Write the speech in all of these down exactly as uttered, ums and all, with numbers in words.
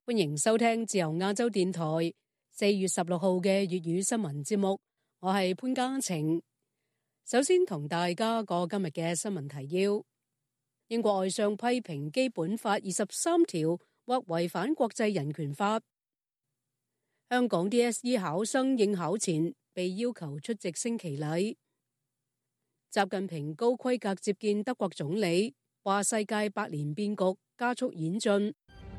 歡迎收聽自由亞洲電台四月十六號嘅粵語新聞節目，我係潘嘉晴。首先同大家過今日嘅新聞提要：英國外相批評基本法二十三條或違反國際人權法。香港 D S E 考生應考前被要求出席升旗禮。習近平高規格接見德國總理，話世界百年變局加速演進。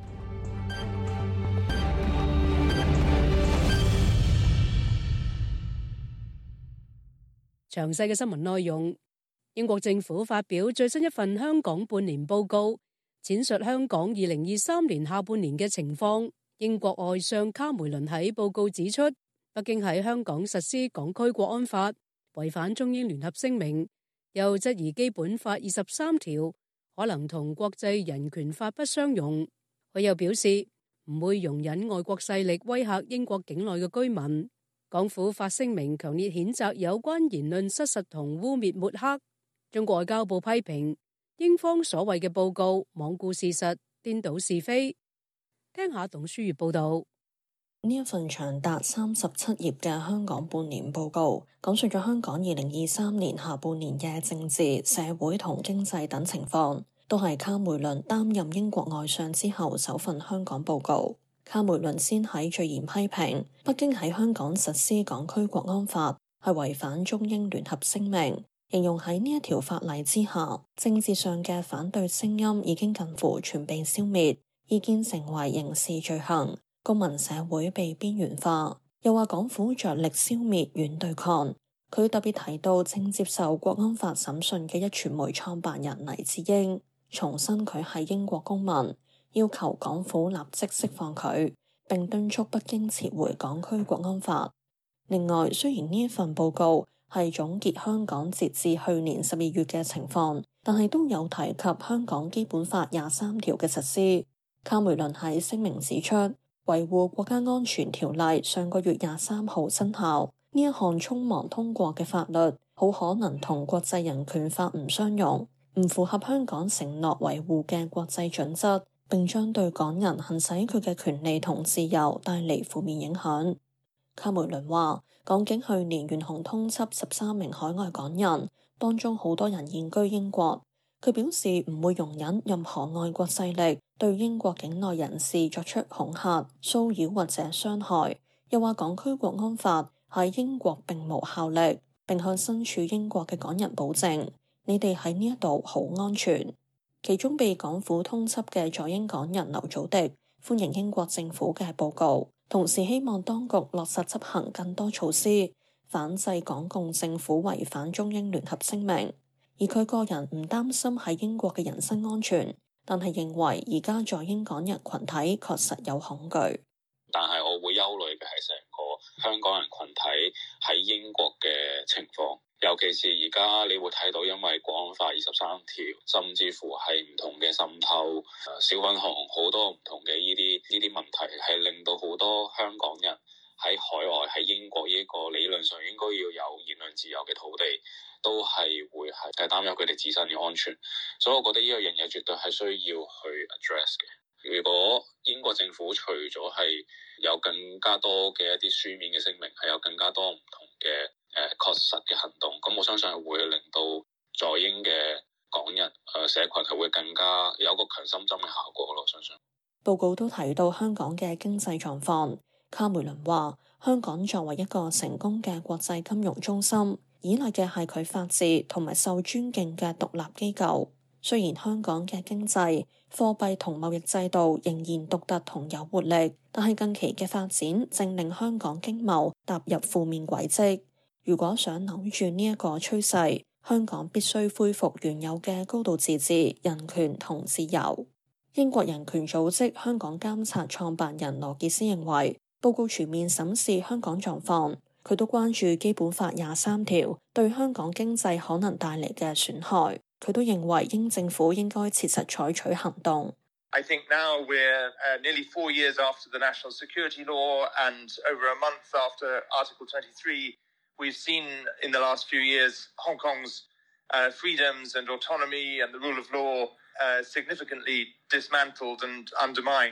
詳細嘅新聞內容，英國政府發表最新一份香港半年報告，闡述香港二零二三年下半年嘅情況。英國外相卡梅倫喺報告指出，北京喺香港實施港區國安法，違反中英聯合聲明，又質疑基本法二十三條可能同國際人權法不相容。佢又表示唔會容忍外國勢力威嚇英國境內嘅居民。港府發聲明強烈譴責有關言論失實同污衊抹黑。中國外交部批評英方所謂嘅報告罔顧事實、顛倒是非。聽下董書月報道。 呢一份長達三十七頁嘅香港半年報告，講述咗香港二零二三年下半年嘅政治、社會同經濟等情況，都係卡梅倫擔任英國外相之後首份香港報告。卡梅倫先喺序言批評北京喺香港實施港區國安法係違反中英聯合聲明，形容喺呢一條法例之下，政治上嘅反對聲音已經近乎全被消滅，意見成為刑事罪行，公民社會被邊緣化。又話港府着力消滅軟對抗。佢特別提到正接受國安法審訊嘅一傳媒創辦人黎智英，重申佢係英國公民，要求港府立即釋放佢，並敦促北京撤回港區國安法。另外，雖然呢一份報告係總結香港截至去年十二月嘅情況，但係都有提及香港基本法廿三條嘅實施。卡梅倫喺聲明指出，維護國家安全條例上個月廿三號生效，呢一項匆忙通過嘅法律，好可能同國際人權法唔相容，唔符合香港承諾維護嘅國際準則，並將對港人行使佢嘅權利同自由帶嚟負面影響。卡梅倫話，港警去年懸紅通緝十三名海外港人，當中好多人現居英國。佢表示唔會容忍任何外國勢力對英國境內人士作出恐嚇、騷擾或者傷害。又話港區國安法喺英國並無效力，並向身處英國嘅港人保證，你哋喺呢一度好安全。其中被港府通緝嘅在英港人劉祖迪歡迎英國政府嘅報告，同時希望當局落實執行更多措施，反制港共政府違反中英聯合聲明。而佢個人唔擔心喺英國嘅人身安全，但係認為而家在英港人群體確實有恐懼。 但係我會憂慮嘅係成個香港人群體喺英國嘅情況，尤其是而家你會睇到，因為國安法二十三條，甚至乎係唔同嘅滲透、小粉紅好多唔同嘅呢啲呢啲問題，係令到好多香港人喺海外喺英國呢一個理論上應該要有言論自由嘅土地，都係會係擔憂佢哋自身嘅安全，所以我覺得呢個樣嘢絕對係需要去 address 嘅。如果英國政府除咗係有更加多嘅一啲書面嘅聲明，係有更加多唔同嘅誒確實嘅行動，咁我相信係會令到在英嘅港人誒社群係會更加有個強心針嘅效果咯。我相信報告都提到香港嘅經濟狀況。卡梅倫話：香港作為一個成功嘅國際金融中心，依賴嘅係佢法治同埋受尊敬嘅獨立機構。雖然香港嘅經濟、貨幣同貿易制度仍然獨特同有活力，但係近期嘅發展正令香港經貿踏入負面軌跡。如果想扭轉呢一個趨勢，香港必須恢復原有嘅高度自治、人權同自由。英國人權組織香港監察創辦人羅傑斯認為，報告全面審視香港狀況，佢都關注基本法廿三條對香港經濟可能帶嚟嘅損害。佢都認為英政府應該切實採取行動。 I think now we're uh, nearly four years after the National Security Law and over a month after Article twenty-three, we've seen in the last few years Hong Kong's uh, freedoms and autonomy and the rule of law uh, significantly dismantled and undermined.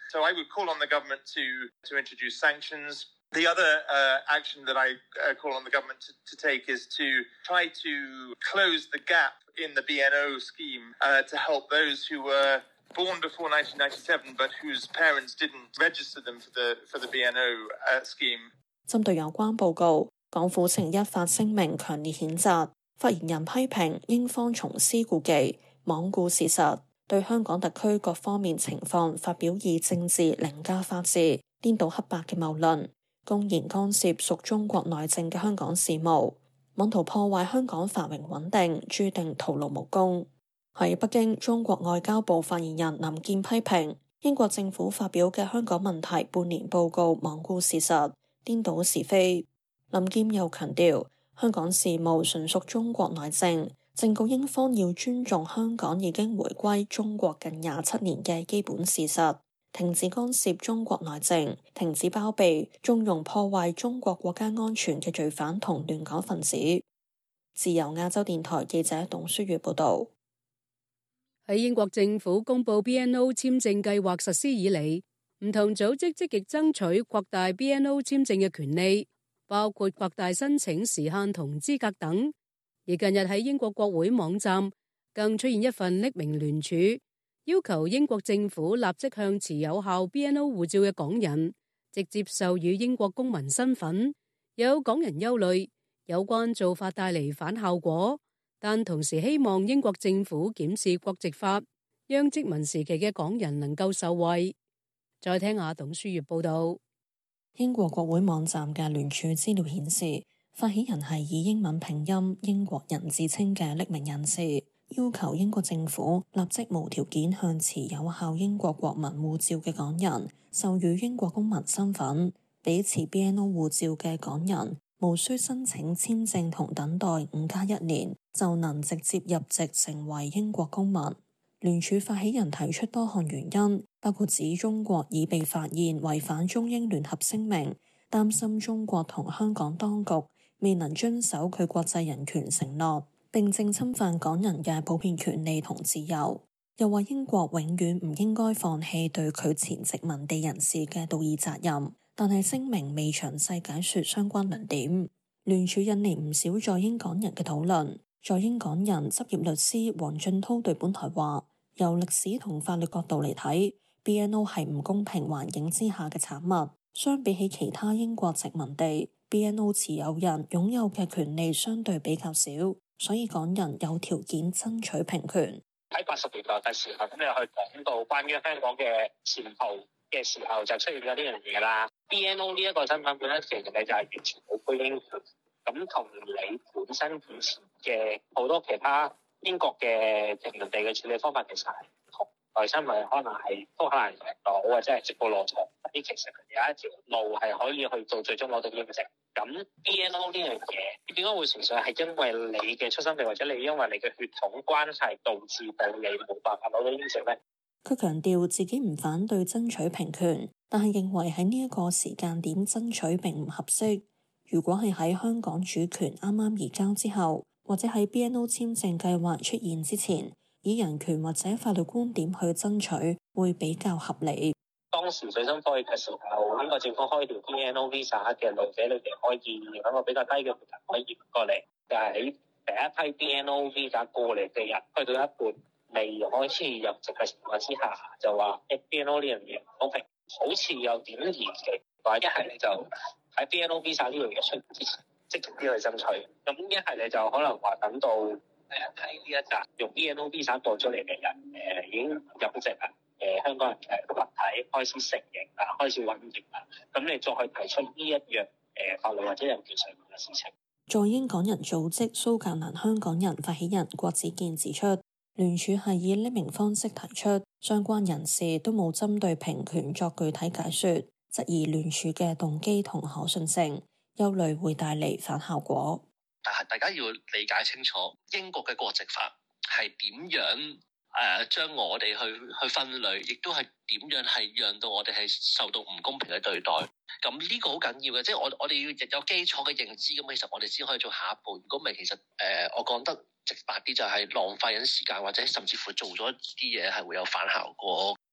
So I would call on the government to, to introduce sanctions. The other uh, action that I uh, call on the government to, to take is to try to close the gap in the B N O scheme uh, to help those who were born before nineteen ninety-seven but whose parents didn't register them for the, for the B N O uh, scheme. 針對有關報告，港府呈一發聲明強烈譴責，發言人批評英方重施故技，罔顧事實，對香港特區各方面情況發表以政治凌駕法治、顛倒黑白嘅謬論，公然干涉屬中國內政嘅香港事務，妄圖破壞香港繁榮穩定，注定徒勞無功。喺北京，中國外交部發言人林健批評英國政府發表嘅香港問題半年報告罔顧事實，顛倒是非。林健又強調，香港事務純屬中國內政，正告英方要尊重香港已經回歸中國近廿七年嘅基本事實，停止干涉中國內政，停止包庇縱容破壞中國國家安全嘅罪犯同亂港分子。自由亞洲電台記者董書月報導。 喺英國政府公布 B N O 簽證計劃實施以嚟，唔同組織積極爭取擴大 B N O 簽證嘅權利，包括擴大申請時限同資格等。而近日喺英國國會網站更出現一份匿名聯署，要求英國政府立即向持有效 B N O 護照嘅港人直接授予英國公民身份。有港人憂慮有關做法帶嚟反效果，但同時希望英國政府檢視國籍法，讓殖民時期嘅港人能夠受惠。再聽下董書月報道。 英國國會網站嘅聯署資料顯示，發起人係以英文拼音英國人自稱嘅匿名人士，要求英國政府立即無條件向持有效英國國民護照嘅港人授予英國公民身份，俾持 B N O 護照嘅港人無需申請簽證同等待五加一年，就能直接入籍成為英國公民。聯署發起人提出多項原因，包括指中國已被發現違反中英聯合聲明，擔心中國同香港當局未能遵守佢國際人權承諾，並正侵犯港人嘅普遍權利同自由。又話英國永遠唔應該放棄對佢前殖民地人士嘅道義責任，但係聲明未詳細解說相關論點。聯署引嚟唔少在英港人嘅討論。在英港人執業律師黃俊滔對本台話，由歷史同法律角度嚟睇， B N O 係唔公平環境之下嘅產物。相比起其他英國殖民地， B N O 持有人擁有嘅權利相對比較少，所以港人有條件爭取平權。 喺八十年代嘅時候，咁你去講到關於香港嘅前途嘅時候，就出現咗呢樣嘢啦。B N O 呢一個身份本身其實你就係完全冇歸英權，咁同你本身以前嘅好多其他英國嘅殖民地嘅處理方法其實係唔同，內心咪可能係都可能贏到，或者係直布羅陀啲，其實有一條路係可以去到最終攞到英籍。咁 B N O 呢樣嘢點解會純粹係因為你嘅出生地或者你因為你嘅血統關係導致到你冇辦法攞到英籍呢？ 佢強調自己唔反對爭取平權，但係認為喺呢一個時間點爭取並唔合適。如果係喺香港主權啱啱移交之後，或者喺 B N O 簽證計劃出現之前，以人權或者法律觀點去爭取，會比較合理。 當時水深火熱嘅時候，英國政府開條 B N O Visa 嘅路者，你哋可以喺個比較低嘅門檻可以過嚟。但係喺第一批 B N O Visa 過嚟嘅人，去到一半未開始入籍嘅情況之下，就話 B N O 呢樣嘢唔公平，好似有點延期。或一係你就喺 B N O Visa 呢樣嘢出現之前積極啲去爭取，咁一係你就可能話等到誒睇呢一集用 B N O Visa 過咗嚟嘅人，誒、呃、已經入籍啦。誒、呃、香港人嘅群體開始承認啦，開始穩定啦，咁你再去提出呢一樣誒、呃、法律或者人權上面嘅事情。 在英港人組織蘇格蘭香港人發起人郭子健指出，聯署係以匿名方式提出，相關人士都冇針對平權作具體解說，質疑聯署嘅動機同可信性，憂慮會帶嚟反效果。 但係大家要理解清楚，英國嘅國籍法係點樣？誒、呃，將我哋去去分類，亦都係點樣係讓到我哋係受到唔公平嘅對待。咁呢個好緊要嘅，即係我我哋要有基礎嘅認知，咁其實我哋先可以做下一步。如果唔係，其實誒、呃，我講得直白啲就係浪費緊時間，或者甚至乎做咗啲嘢係會有反效果。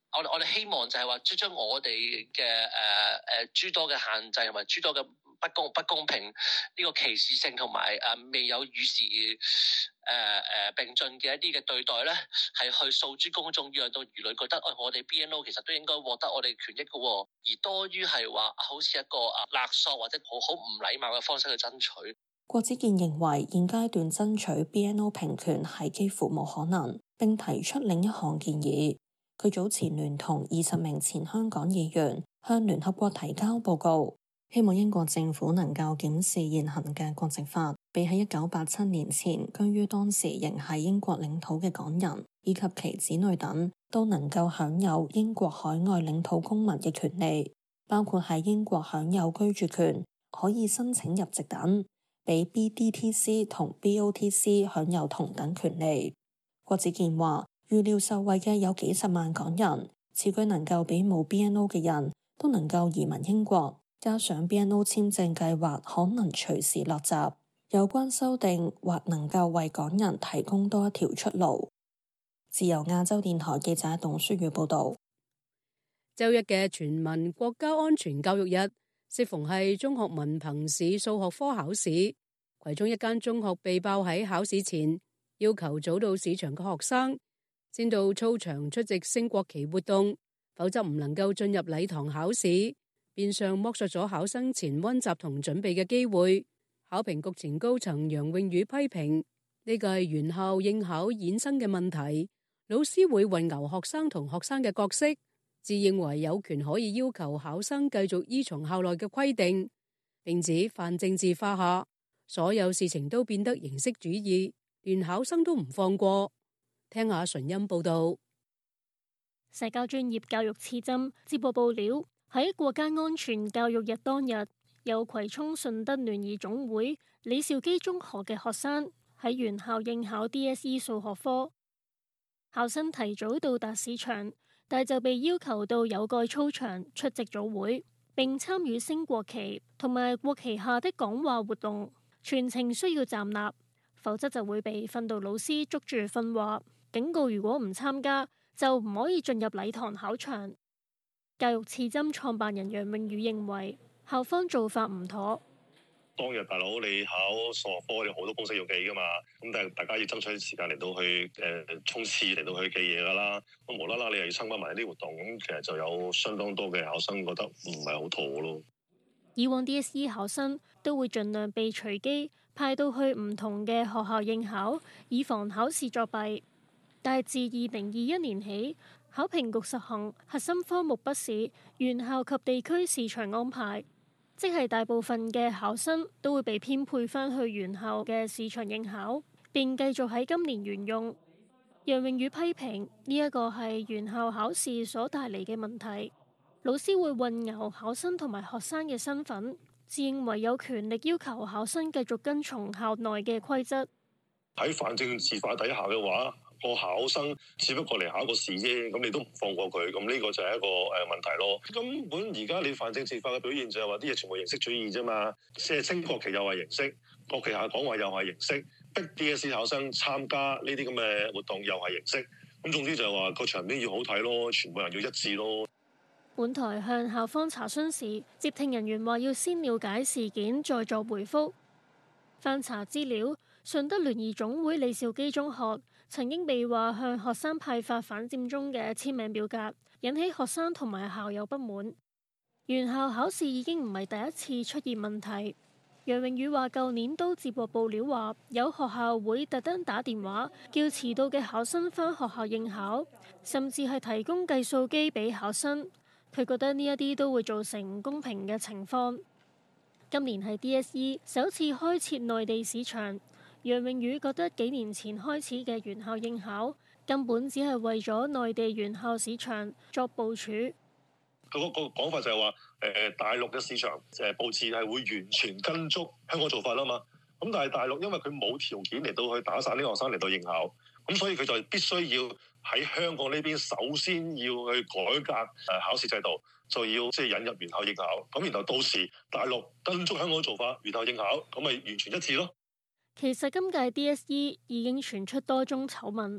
我哋我哋希望就係話，將將我哋嘅誒誒諸多嘅限制同埋諸多嘅不公不公平呢、這個歧視性同埋誒未有與時誒誒、呃、並進嘅一啲嘅對待咧，係去訴諸公眾，讓到輿論覺得，哎、我哋 B N O 其實都應該獲得我哋權益嘅、哦，而多於係話好似一個啊勒索或者好好唔禮貌嘅方式去爭取。 郭子健認為現階段爭取 B N O 平權係幾乎冇可能，並提出另一項建議。佢早前聯同二十名前香港議員向聯合國提交報告，希望英國政府能夠檢視現行嘅國籍法，俾喺一九八七年前居於當時仍係英國領土嘅港人以及其子女等，都能夠享有英國海外領土公民嘅權利，包括喺英國享有居住權、可以申請入籍等，俾 B D T C 同 B O T C 享有同等權利。郭子健話，預料受惠嘅有幾十萬港人，此舉能夠俾冇 B N O 嘅人都能夠移民英國，加上 B N O 簽證計劃可能隨時落閘，有關修訂或能夠為港人提供多一條出路。自由亞洲電台記者董書宇報道。 周一嘅全民國家安全教育日，適逢係中學文憑試數學科考試，葵涌一間中學被爆喺考試前要求早到試場嘅學生先到操場出席升國旗活動，否則唔能夠進入禮堂考試，變相剝削咗考生前溫習同準備嘅機會。考評局前高層楊穎宇批評呢個係原校應考衍生嘅問題，老師會混淆學生同學生嘅角色，自認為有權可以要求考生繼續依從校內嘅規定，並指泛政治化下，所有事情都變得形式主義，連考生都唔放過。聽下純音報道。 社交專業教育刺針接獲報料，喺國家安全教育日當日，有葵涌順德聯誼總會李兆基中學嘅學生喺原校應考 D S E 數學科，考生提早到達試場，但就被要求到有蓋操場出席早會，並參與升國旗同埋國旗下的講話活動，全程需要站立，否則就會被訓導老師捉住訓話，警告如果唔參加就唔可以進入禮堂考場。教育刺針創辦人楊穎宇認為校方做法唔妥。 當日大佬你考數學科有好多公式要記噶嘛，咁但係大家要爭取時間嚟到去誒衝刺嚟到去記嘢噶啦，咁無啦啦你又要參加埋啲活動，咁其實就有相當多嘅考生覺得唔係好妥咯。 以往 D S E 考生都會盡量被隨機派到去唔同嘅學校應考，以防考試作弊。但係自二零二一年起，考評局實行核心科目筆試原校及地區試場安排，即係大部分嘅考生都會被編配返去原校嘅試場應考，並繼續喺今年沿用。楊穎宇批評呢一個係原校考試所帶嚟嘅問題，老師會混淆考生同埋學生嘅身份，自認為有權力要求考生繼續跟從校內嘅規則。 喺泛政治化底下嘅話，個考生只不過嚟考個試啫，咁你都唔放過佢，咁呢個就係一個誒問題咯。根本而家你泛政治化嘅表現就係話啲嘢全部形式主義啫嘛，即係升國旗又係形式，國旗下講話又係形式，逼 D S E 考生參加呢啲咁嘅活動又係形式，咁總之就係話個場面要好睇咯，全部人要一致咯。 本台向校方查詢時，接聽人員話要先了解事件再作回覆。翻查資料，順德聯誼總會李兆基中學曾經被話向學生派發反佔中嘅簽名表格，引起學生同埋校友不滿。原校考試已經唔係第一次出現問題。楊穎宇話舊年都接獲報料話有學校會特登打電話叫遲到嘅考生返學校應考，甚至係提供計數機俾考生。佢覺得呢一啲都會造成唔公平嘅情況。今年係 D S E 首次開設內地市場，楊穎宇覺得幾年前開始嘅原校應考根本只係為咗內地原校市場作部署。 佢嗰個講法就係話，誒、呃、大陸嘅市場誒佈置係會完全跟足香港做法啦嘛。咁但係大陸因為佢冇條件嚟到去打散呢個學生嚟到應考，咁所以佢就必須要喺香港呢邊首先要去改革誒考試制度，就要即係引入原校應考。咁然後到時大陸跟足香港做法，原校應考，咁咪完全一致咯。 其實今屆 D S E 已經傳出多宗醜聞，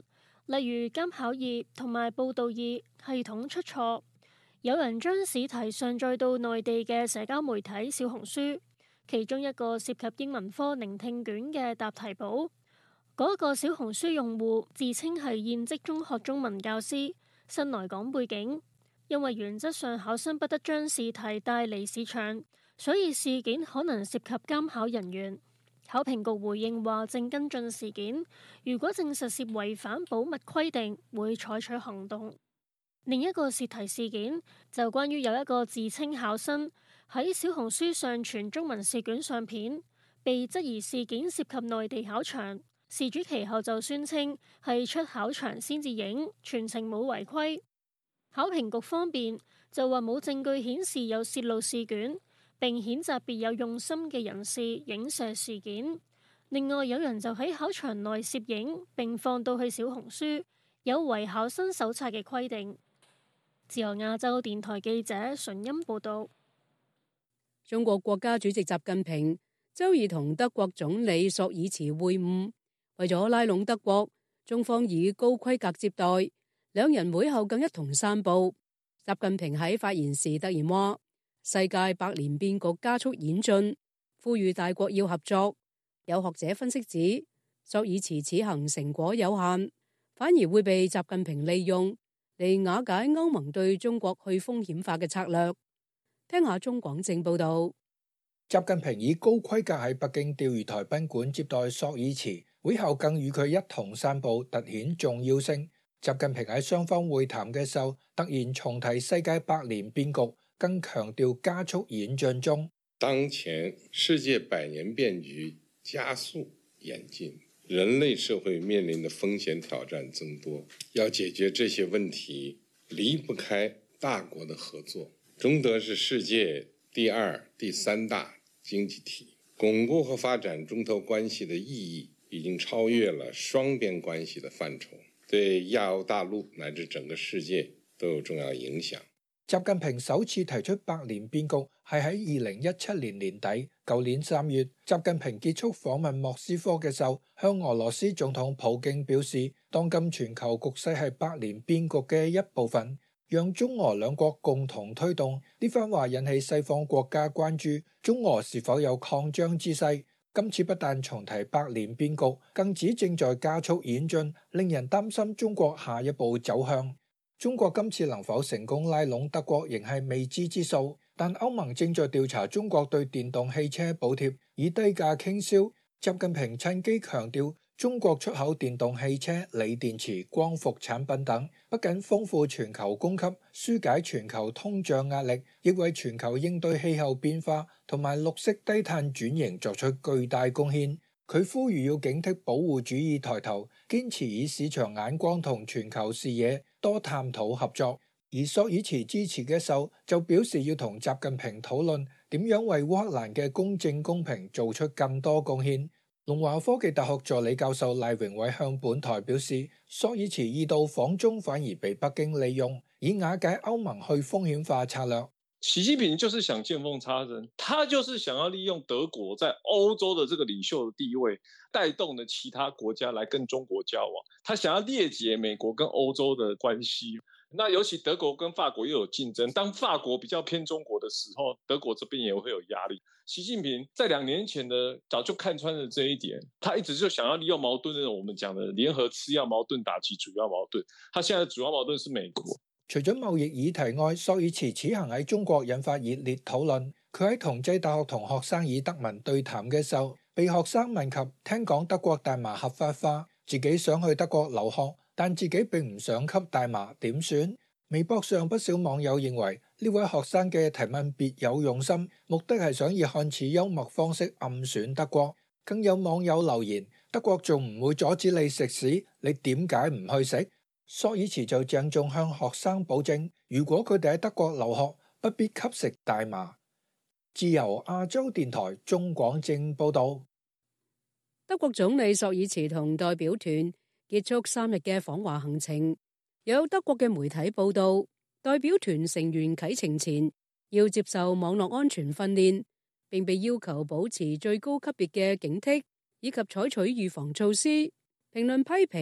例如監考二同埋報道二系統出錯，有人將試題上載到內地嘅社交媒體小紅書，其中一個涉及英文科聆聽卷嘅答題簿，嗰、那個小紅書用戶自稱係現職中學中文教師，新來港背景，因為原則上考生不得將試題帶離試場，所以事件可能涉及監考人員。考評局回應話正跟進事件，如果證實涉違反保密規定，會採取行動。另一個試題事件就關於有一個自稱考生喺小紅書上傳中文試卷相片，被質疑事件涉及內地考場，事主其後就宣稱係出考場先至影，全程冇違規。考評局方面就話冇證據顯示有泄露試卷，並譴責別有用心嘅人士影射事件。另外有人就喺考場內攝影並放到去小紅書，有違考生手冊嘅規定。自由亞洲電台記者純音報道。 中國國家主席習近平周二同德國總理朔爾茨會晤，為咗拉攏德國，中方以高規格接待。兩人會後更一同散步。習近平喺發言時突然話：世界百年變局加速演進，呼籲大國要合作。有學者分析指，朔爾茨此行成果有限，反而會被習近平利用嚟瓦解歐盟對中國去風險化嘅策略。聽下中廣正報道。 習近平以高規格喺北京釣魚台賓館接待朔爾茨，會後更與佢一同散步，凸顯重要性。習近平喺雙方會談嘅時候，突然重提世界百年變局，更強調加速演進中。 當前世界百年變局加速演進，人類社會面臨的風險挑戰增多，要解決這些問題，離不開大國的合作。中德是世界第二、第三大經濟體，鞏固和發展中德關係的意義已經超越了雙邊關係的範疇，對亞歐大陸乃至整個世界都有重要影響。 習近平首次提出百年變局係喺二零一七年年底，舊年三月，習近平結束訪問莫斯科嘅時候，向俄羅斯總統普京表示，當今全球局勢係百年變局嘅一部分，讓中俄兩國共同推動。呢番話引起西方國家關注，中俄是否有擴張之勢？今次不但重提百年變局，更指正在加速演進，令人擔心中國下一步走向。中國今次能否成功拉攏德國仍係未知之數，但歐盟正在調查中國對電動汽車補貼，以低價傾銷。習近平趁機強調，中國出口電動汽車、鋰電池、光伏產品等，不僅豐富全球供給，紓解全球通脹壓力，亦為全球應對氣候變化同埋綠色低碳轉型作出巨大貢獻。佢呼籲要警惕保護主義抬頭，堅持以市場眼光同全球視野多探討合作。而朔爾茨支持嘅時候就表示要同習近平討論點樣為烏克蘭嘅公正公平做出更多貢獻。龍華科技大學助理教授賴榮偉向本台表示，朔爾茨意到訪中反而被北京利用，以瓦解歐盟去風險化策略。 習近平就是想見縫插針，他就是想要利用德國在歐洲的這個領袖的地位，帶動了其他國家來跟中國交往。他想要裂解美國跟歐洲的關係。那尤其德國跟法國又有競爭，當法國比較偏中國的時候，德國這邊也會有壓力。習近平在兩年前的早就看穿了這一點，他一直就想要利用矛盾，那種我們講的聯合次要矛盾打擊主要矛盾。他現在的主要矛盾是美國。 除咗貿易議題外，朔爾茨此行喺中國引發熱烈討論。佢喺同濟大學同學生以德文對談嘅時候，被學生問及聽講德國大麻合法化，自己想去德國留學，但自己並唔想吸大麻，點算？微博上不少網友認為呢位學生嘅提問別有用心，目的係想以看似幽默方式暗選德國。更有網友留言：德國仲唔會阻止你食屎，你點解唔去食？朔爾茨就鄭重向學生保證，如果佢哋喺德國留學，不必吸食大麻。自由亞洲電台中廣正報道。 德國總理朔爾茨同代表團結束三日嘅訪華行程。有德國嘅媒體報道，代表團成員啟程前要接受網絡安全訓練，並被要求保持最高級別嘅警惕，以及採取預防措施。評論批評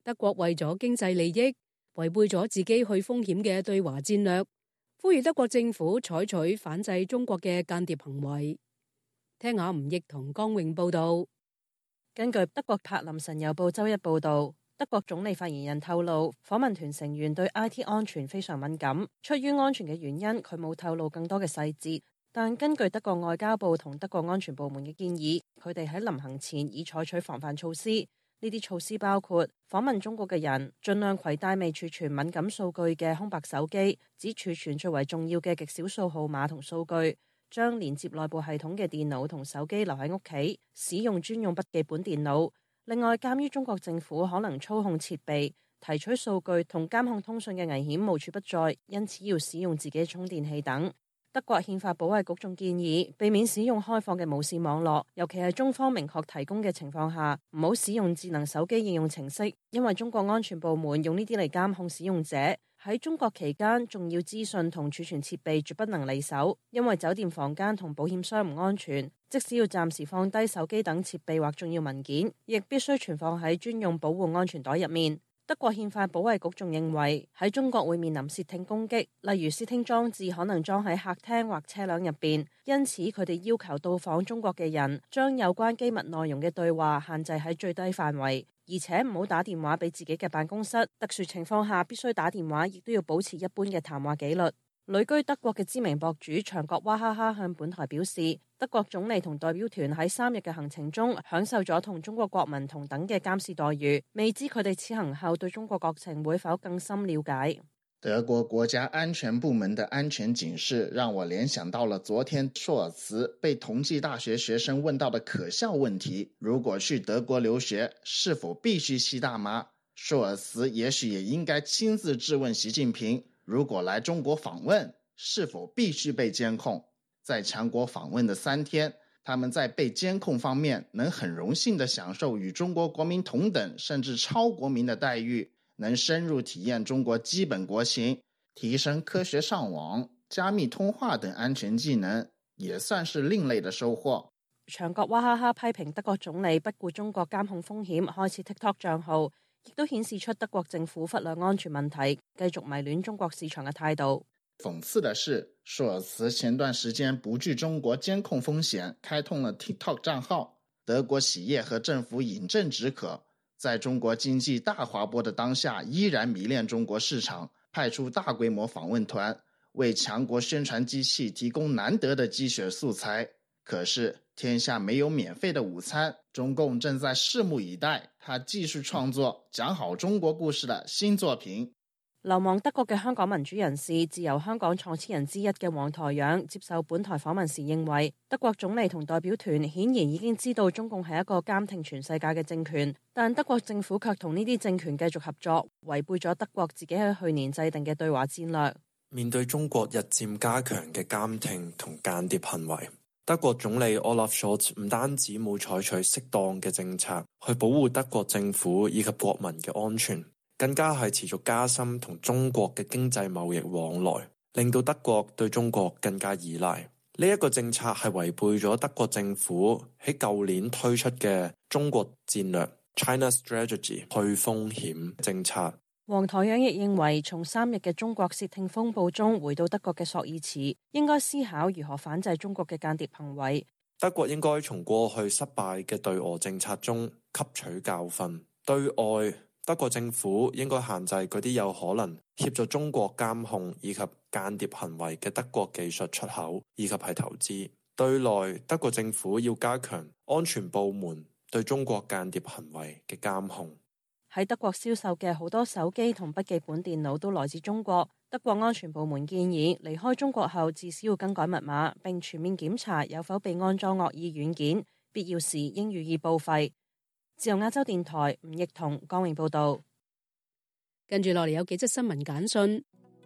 德國為咗經濟利益，違背咗自己去風險嘅對華戰略，呼籲德國政府採取反制中國嘅間諜行為。聽下吳奕同江永報道。 根據德國柏林晨郵報周一報道，德國總理發言人透露，訪問團成員對 I T 安全非常敏感，出於安全嘅原因，佢冇透露更多嘅細節。但根據德國外交部同德國安全部門嘅建議，佢哋喺臨行前已採取防範措施。呢啲措施包括訪問中國嘅人盡量攜帶未儲存敏感數據嘅空白手機，只儲存最為重要嘅極少數號碼同數據，將連接內部系統嘅電腦同手機留喺屋企，使用專用筆記本電腦。另外，鑑於中國政府可能操控設備、提取數據同監控通訊嘅危險無處不在，因此要使用自己充電器等。德國憲法保衛局仲建議避免使用開放嘅無線網絡，尤其係中方明確提供嘅情況下，唔好使用智能手機應用程式，因為中國安全部門用呢啲嚟監控使用者。喺中國期間，重要資訊同儲存設備絕不能離手，因為酒店房間同保險箱唔安全，即使要暫時放低手機等設備或重要文件，亦必須存放喺專用保護安全袋入面。德國憲法保衛局仲認為喺中國會面臨竊聽攻擊，例如竊聽裝置可能裝喺客廳或車輛入邊，因此佢哋要求到訪中國嘅人將有關機密內容嘅對話限制喺最低範圍，而且唔好打電話俾自己嘅辦公室，特殊情況下必須打電話，亦都要保持一般嘅談話紀律。旅居德國嘅知名博主長角娃哈哈向本台表示，德國總理同代表團喺三日嘅行程中享受咗同中國國民同等嘅監視待遇，未知佢哋此行後對中國國情會否更深了解。 德國國家安全部門的安全警示讓我聯想到了昨天朔爾茨被同濟大學學生問到的可笑問題，如果去德國留學，是否必須吸大麻？朔爾茨也許也應該親自質問習近平，如果來中國訪問，是否必須被監控？在強國訪問的三天，他們在被監控方面能很榮幸地享受與中國國民同等甚至超國民的待遇，能深入體驗中國基本國情，提升科學上網、加密通話等安全技能，也算是另類的收穫。 長角娃哈哈批評德國總理不顧中國監控風險開設 TikTok 賬號，亦都顯示出德國政府忽略安全問題，繼續迷戀中國市場嘅態度。 諷刺的是，朔爾茨前段時間不懼中國監控風險，開通了 TikTok 賬號。德國企業和政府飲鴆止渴，在中國經濟大滑坡的當下，依然迷戀中國市場，派出大規模訪問團，為強國宣傳機器提供難得的雞血素材。可是天下沒有免費的午餐，中共正在拭目以待，他繼續創作講好中國故事的新作品。 流亡德國嘅香港民主人士、自由香港創始人之一嘅黃台仰接受本台訪問時認為，德國總理同代表團顯然已經知道中共係一個監聽全世界嘅政權，但德國政府卻同呢啲政權繼續合作，違背咗德國自己喺去年制定嘅對華戰略。 面對中國日漸加強嘅監聽同間諜行為，德國總理 Olaf Scholz 唔單止冇採取適當嘅政策去保護德國政府以及國民嘅安全，更加係持續加深同中國嘅經濟貿易往來，令到德國對中國更加依賴。呢一個政策係違背咗德國政府喺舊年推出嘅中國戰略 China Strategy 去風險政策。 黃台仰亦認為，從三日嘅中國竊聽風暴中回到德國嘅朔爾茨，應該思考如何反制中國嘅間諜行為。 德國應該從過去失敗嘅對俄政策中吸取教訓，對外德國政府應該限制嗰啲有可能協助中國監控以及間諜行為嘅德國技術出口以及係投資。對內德國政府要加強安全部門對中國間諜行為嘅監控。 喺德國銷售嘅好多手機同筆記本電腦都來自中國。德國安全部門建議離開中國後至少要更改密碼，並全面檢查有否被安裝惡意軟件，必要時應予以報廢。自由亞洲電台吳奕彤、江永報道。 跟住落嚟有幾則新聞簡訊。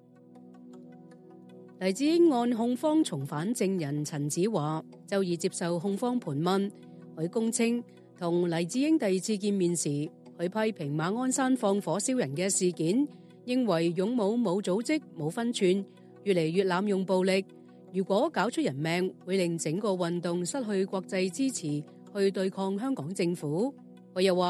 黎智英案控方重返證人陳子華周二接受控方盤問，佢供稱同黎智英第二次見面時，佢批評馬鞍山放火燒人嘅事件，認為勇武冇組織冇分寸，越嚟越濫用暴力。如果搞出人命，會令整個運動失去國際支持，去對抗香港政府。佢又話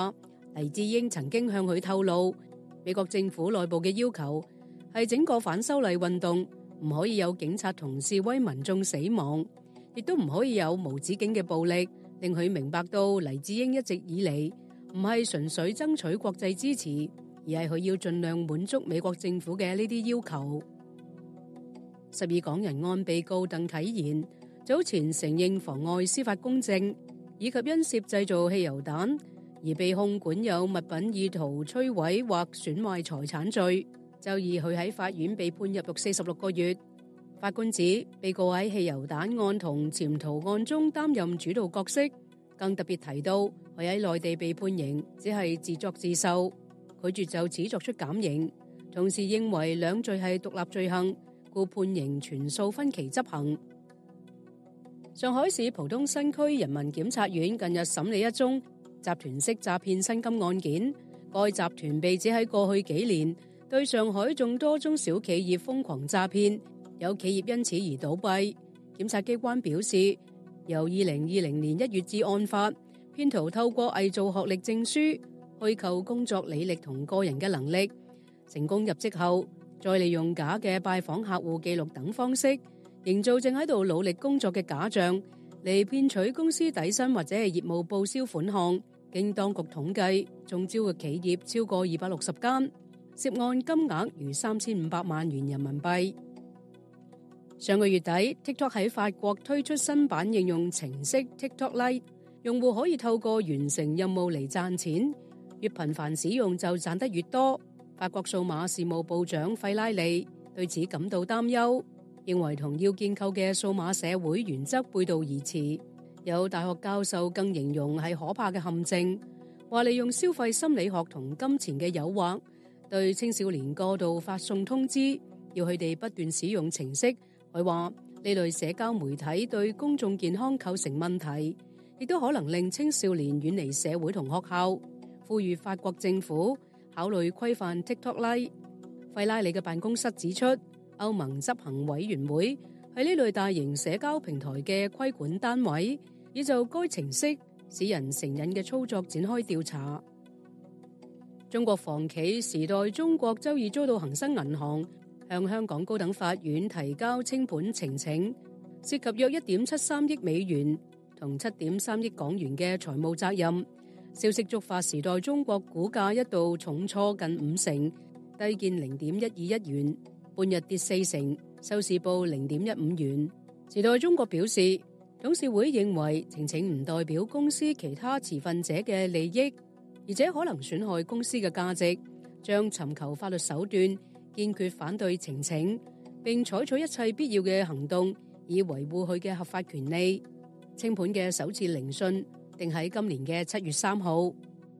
黎智英曾經向佢透露，美國政府內部嘅要求係整個反修例運動唔可以有警察同示威民眾死亡，亦都唔可以有無止境嘅暴力，令佢明白到黎智英一直以嚟唔係純粹爭取國際支持，而係佢要盡量滿足美國政府嘅呢啲要求。十二港人案被告鄧棨然早前承認妨礙司法公正以及因涉製造汽油彈而被控管有物品意圖摧毀或損壞財產罪。周二佢喺法院被判入獄四十六個月。法官指被告喺汽油彈案同潛逃案中擔任主導角色，更特別提到佢喺內地被判刑只係自作自受，拒絕就此作出減刑，同時認為兩罪係獨立罪行，故判刑全數分期執行。上海市浦東新區人民檢察院近日審理一宗集團式詐騙薪金案件，該集團被指喺過去幾年對上海眾多中小企業瘋狂詐騙，有企業因此而倒閉。檢察機關表示，由二零二零年一月至案發，騙徒透過偽造學歷證書、虛構工作履歷同個人嘅能力，成功入職後再利用假嘅拜訪客戶記錄等方式，營造正喺度努力工作嘅假象，嚟騙取公司底薪或者係業務報銷款項。經當局統計，中招嘅企業超過二百六十間，涉案金額逾三千五百萬元人民幣。上個月底 ，TikTok 喺法國推出新版應用程式 TikTok Lite， 用戶可以透過完成任務嚟賺錢，越頻繁使用就賺得越多。法國數碼事務部長費拉利對此感到擔憂，認為同要建構嘅數碼社會原則背道而馳。有大學教授更形容係可怕嘅陷阱，話利用消費心理學同金錢嘅誘惑，對青少年過度發送通知，要佢哋不斷使用程式。佢話呢類社交媒體對公眾健康構成問題，亦都可能令青少年遠離社會同學校。呼籲法國政府考慮規範 TikTok Lite。費拉里嘅辦公室指出，歐盟執行委員會係呢類大型社交平台嘅規管單位，已就該程式使人成癮嘅操作展開調查。中國房企時代中國周二遭到恒生銀行向香港高等法院提交清盤呈請，涉及約一點七三億美元同七點三億港元嘅財務責任。消息觸發時代中國股價一度重挫近五成，低見零點一二一元，半日跌四成，收市報零點一五元。時代中國表示，董事會認為呈請唔代表公司其他持份者嘅利益，而且可能損害公司嘅價值，將尋求法律手段，堅決反對呈請，並採取一切必要嘅行動，以維護佢嘅合法權利。清盤嘅首次聆訊定喺今年嘅七月三號。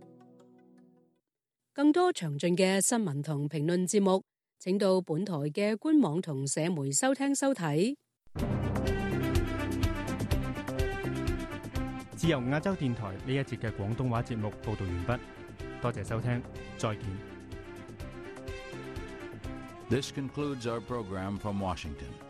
更多詳盡嘅新聞同評論節目，請到本台嘅官網同社媒收聽收睇。 自由亞洲電台呢一節嘅廣東話節目報道完畢，多謝收聽，再見。 This concludes our program from Washington.